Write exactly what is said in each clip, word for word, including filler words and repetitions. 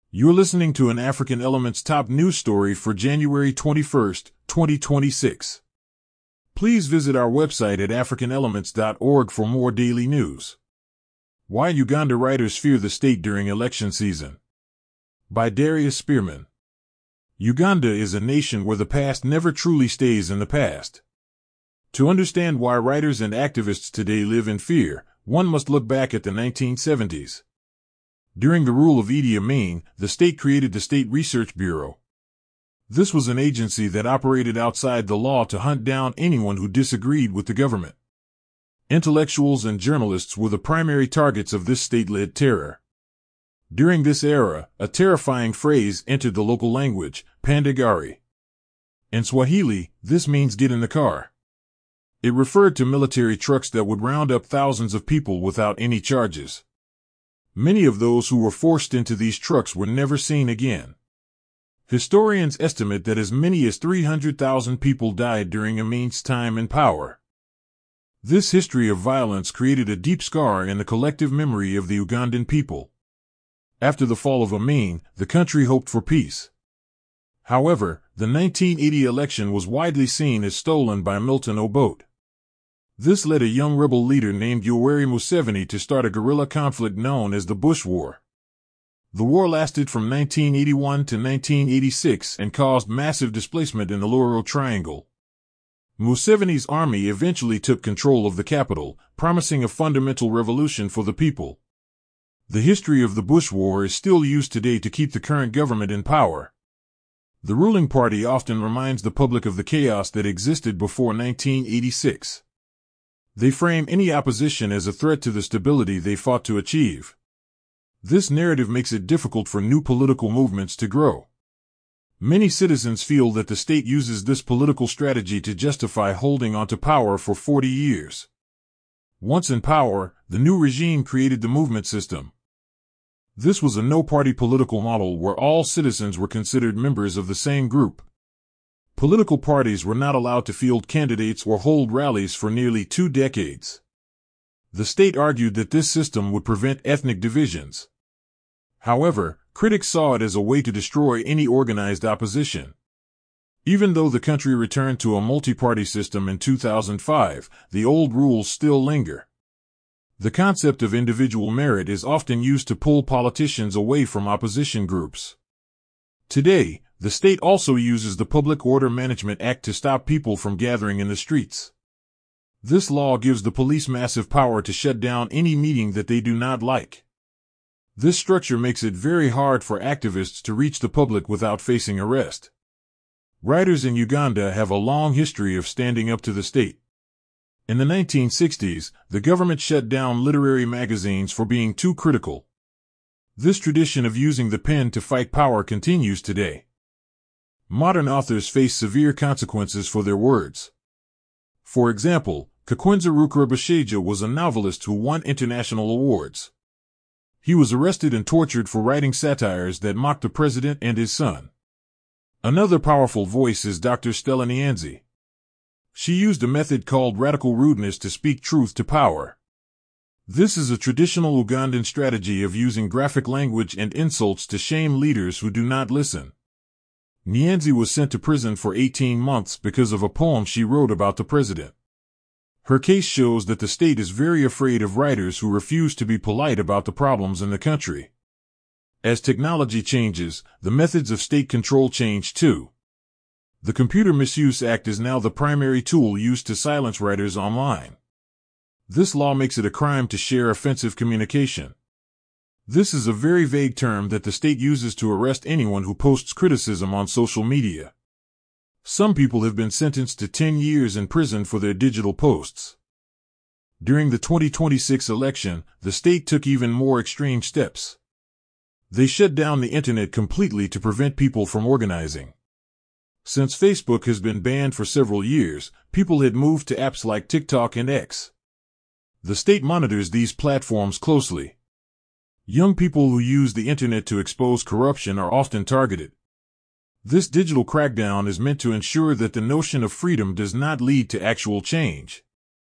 You're listening to an African Elements top news story for January twenty-first, twenty twenty-six. Please visit our website at african elements dot org for more daily news. Why Uganda Writers Fear the State During Election Season. By Darius Spearman. Uganda is a nation where the past never truly stays in the past. To understand why writers and activists today live in fear, one must look back at the nineteen seventies. During the rule of Idi Amin, the state created the State Research Bureau. This was an agency that operated outside the law to hunt down anyone who disagreed with the government. Intellectuals and journalists were the primary targets of this state-led terror. During this era, a terrifying phrase entered the local language, Pandagari. In Swahili, this means get in the car. It referred to military trucks that would round up thousands of people without any charges. Many of those who were forced into these trucks were never seen again. Historians estimate that as many as three hundred thousand people died during Amin's time in power. This history of violence created a deep scar in the collective memory of the Ugandan people. After the fall of Amin, the country hoped for peace. However, the nineteen eighty election was widely seen as stolen by Milton Obote. This led a young rebel leader named Yoweri Museveni to start a guerrilla conflict known as the Bush War. The war lasted from nineteen eighty-one to nineteen eighty-six and caused massive displacement in the Luaro Triangle. Museveni's army eventually took control of the capital, promising a fundamental revolution for the people. The history of the Bush War is still used today to keep the current government in power. The ruling party often reminds the public of the chaos that existed before nineteen eighty-six. They frame any opposition as a threat to the stability they fought to achieve. This narrative makes it difficult for new political movements to grow. Many citizens feel that the state uses this political strategy to justify holding onto power for forty years. Once in power, the new regime created the movement system. This was a no-party political model where all citizens were considered members of the same group. Political parties were not allowed to field candidates or hold rallies for nearly two decades. The state argued that this system would prevent ethnic divisions. However, critics saw it as a way to destroy any organized opposition. Even though the country returned to a multi-party system in two thousand five, the old rules still linger. The concept of individual merit is often used to pull politicians away from opposition groups. Today, the state also uses the Public Order Management Act to stop people from gathering in the streets. This law gives the police massive power to shut down any meeting that they do not like. This structure makes it very hard for activists to reach the public without facing arrest. Writers in Uganda have a long history of standing up to the state. In the nineteen sixties, the government shut down literary magazines for being too critical. This tradition of using the pen to fight power continues today. Modern authors face severe consequences for their words. For example, Kakwenza Rukarabashaija was a novelist who won international awards. He was arrested and tortured for writing satires that mocked the president and his son. Another powerful voice is Doctor Stella Nyanzi. She used a method called radical rudeness to speak truth to power. This is a traditional Ugandan strategy of using graphic language and insults to shame leaders who do not listen. Nyanzi was sent to prison for eighteen months because of a poem she wrote about the president. Her case shows that the state is very afraid of writers who refuse to be polite about the problems in the country. As technology changes, the methods of state control change too. The Computer Misuse Act is now the primary tool used to silence writers online. This law makes it a crime to share offensive communication. This is a very vague term that the state uses to arrest anyone who posts criticism on social media. Some people have been sentenced to ten years in prison for their digital posts. During the twenty twenty-six election, the state took even more extreme steps. They shut down the internet completely to prevent people from organizing. Since Facebook has been banned for several years, people had moved to apps like TikTok and X. The state monitors these platforms closely. Young people who use the internet to expose corruption are often targeted. This digital crackdown is meant to ensure that the notion of freedom does not lead to actual change.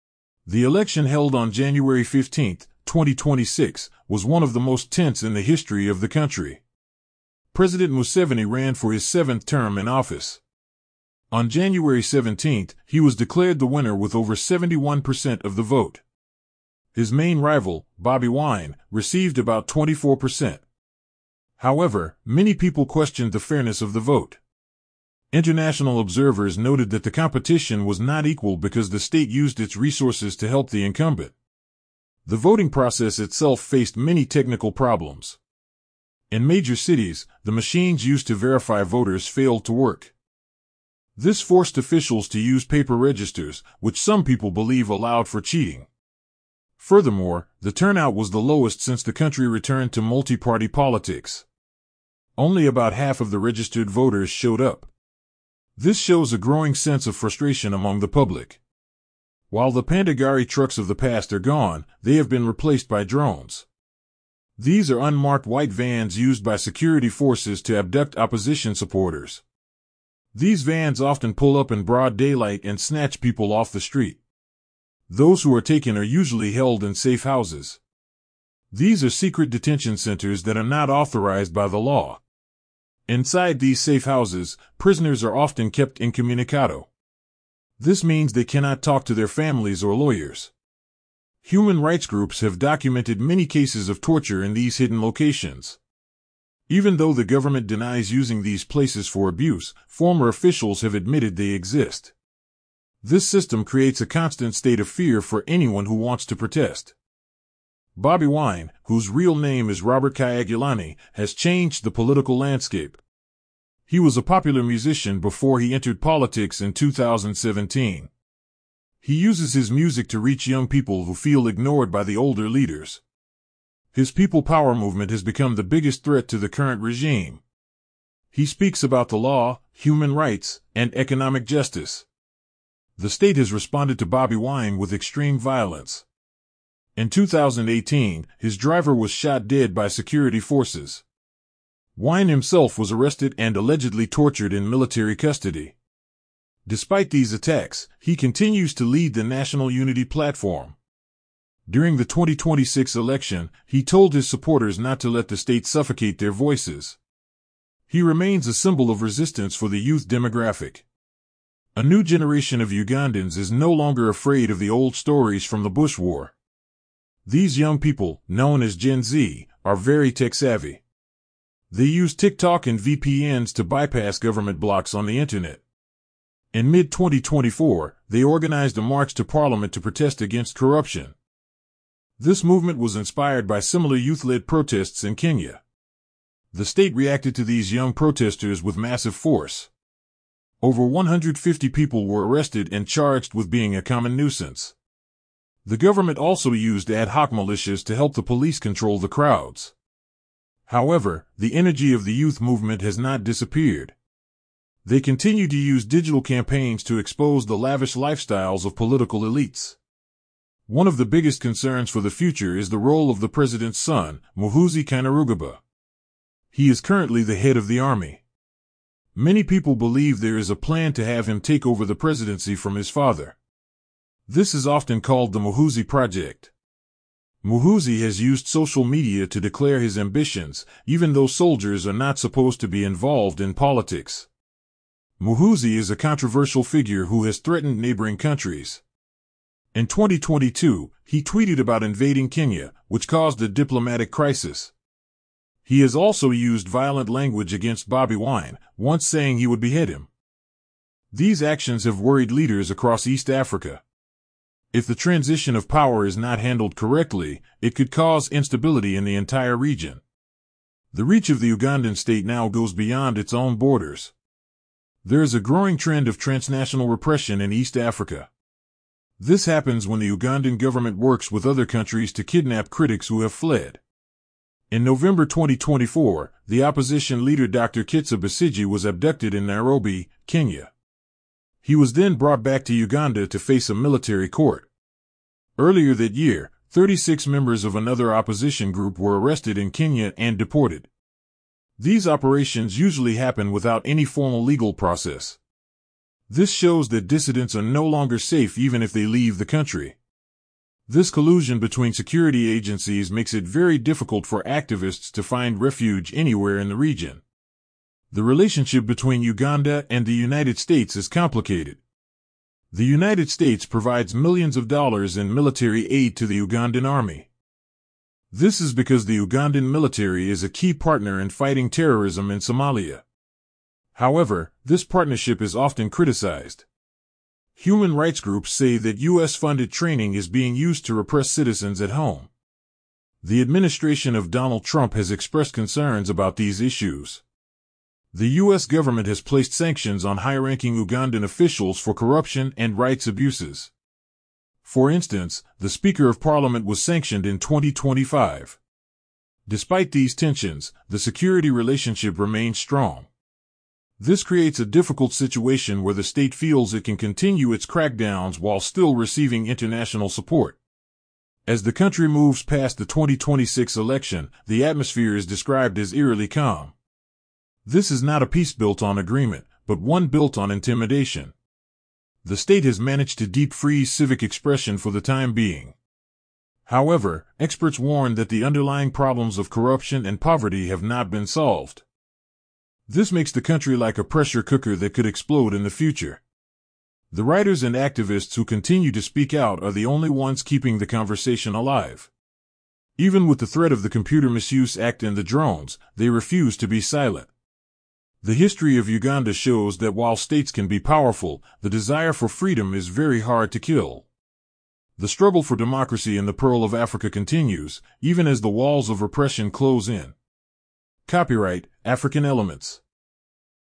The election held on January fifteenth, twenty twenty-six, was one of the most tense in the history of the country. President Museveni ran for his seventh term in office. On January seventeenth, he was declared the winner with over seventy-one percent of the vote. His main rival, Bobi Wine, received about twenty-four percent. However, many people questioned the fairness of the vote. International observers noted that the competition was not equal because the state used its resources to help the incumbent. The voting process itself faced many technical problems. In major cities, the machines used to verify voters failed to work. This forced officials to use paper registers, which some people believe allowed for cheating. Furthermore, the turnout was the lowest since the country returned to multi-party politics. Only about half of the registered voters showed up. This shows a growing sense of frustration among the public. While the Pandagari trucks of the past are gone, they have been replaced by drones. These are unmarked white vans used by security forces to abduct opposition supporters. These vans often pull up in broad daylight and snatch people off the street. Those who are taken are usually held in safe houses. These are secret detention centers that are not authorized by the law. Inside these safe houses, prisoners are often kept incommunicado. This means they cannot talk to their families or lawyers. Human rights groups have documented many cases of torture in these hidden locations. Even though the government denies using these places for abuse, former officials have admitted they exist. This system creates a constant state of fear for anyone who wants to protest. Bobi Wine, whose real name is Robert Kyagulanyi, has changed the political landscape. He was a popular musician before he entered politics in two thousand seventeen. He uses his music to reach young people who feel ignored by the older leaders. His people power movement has become the biggest threat to the current regime. He speaks about the law, human rights, and economic justice. The state has responded to Bobi Wine with extreme violence. In two thousand eighteen, his driver was shot dead by security forces. Wine himself was arrested and allegedly tortured in military custody. Despite these attacks, he continues to lead the National Unity Platform. During the twenty twenty-six election, he told his supporters not to let the state suffocate their voices. He remains a symbol of resistance for the youth demographic. A new generation of Ugandans is no longer afraid of the old stories from the Bush War. These young people, known as Gen Z, are very tech-savvy. They use TikTok and V P Ns to bypass government blocks on the internet. In mid twenty twenty-four, they organized a march to Parliament to protest against corruption. This movement was inspired by similar youth-led protests in Kenya. The state reacted to these young protesters with massive force. Over one hundred fifty people were arrested and charged with being a common nuisance. The government also used ad hoc militias to help the police control the crowds. However, the energy of the youth movement has not disappeared. They continue to use digital campaigns to expose the lavish lifestyles of political elites. One of the biggest concerns for the future is the role of the president's son, Muhoozi Kainerugaba. He is currently the head of the army. Many people believe there is a plan to have him take over the presidency from his father. This is often called the Muhoozi Project. Muhoozi has used social media to declare his ambitions, even though soldiers are not supposed to be involved in politics. Muhoozi is a controversial figure who has threatened neighboring countries. In twenty twenty-two, he tweeted about invading Kenya, which caused a diplomatic crisis. He has also used violent language against Bobi Wine, once saying he would behead him. These actions have worried leaders across East Africa. If the transition of power is not handled correctly, it could cause instability in the entire region. The reach of the Ugandan state now goes beyond its own borders. There is a growing trend of transnational repression in East Africa. This happens when the Ugandan government works with other countries to kidnap critics who have fled. In November twenty twenty-four, the opposition leader Doctor Kizza Besigye was abducted in Nairobi, Kenya. He was then brought back to Uganda to face a military court. Earlier that year, thirty-six members of another opposition group were arrested in Kenya and deported. These operations usually happen without any formal legal process. This shows that dissidents are no longer safe even if they leave the country. This collusion between security agencies makes it very difficult for activists to find refuge anywhere in the region. The relationship between Uganda and the United States is complicated. The United States provides millions of dollars in military aid to the Ugandan army. This is because the Ugandan military is a key partner in fighting terrorism in Somalia. However, this partnership is often criticized. Human rights groups say that U S-funded training is being used to repress citizens at home. The administration of Donald Trump has expressed concerns about these issues. The U S government has placed sanctions on high-ranking Ugandan officials for corruption and rights abuses. For instance, the Speaker of Parliament was sanctioned in twenty twenty-five. Despite these tensions, the security relationship remains strong. This creates a difficult situation where the state feels it can continue its crackdowns while still receiving international support. As the country moves past the twenty twenty-six election, the atmosphere is described as eerily calm. This is not a peace built on agreement, but one built on intimidation. The state has managed to deep freeze civic expression for the time being. However, experts warn that the underlying problems of corruption and poverty have not been solved. This makes the country like a pressure cooker that could explode in the future. The writers and activists who continue to speak out are the only ones keeping the conversation alive. Even with the threat of the Computer Misuse Act and the drones, they refuse to be silent. The history of Uganda shows that while states can be powerful, the desire for freedom is very hard to kill. The struggle for democracy in the Pearl of Africa continues, even as the walls of repression close in. Copyright African Elements.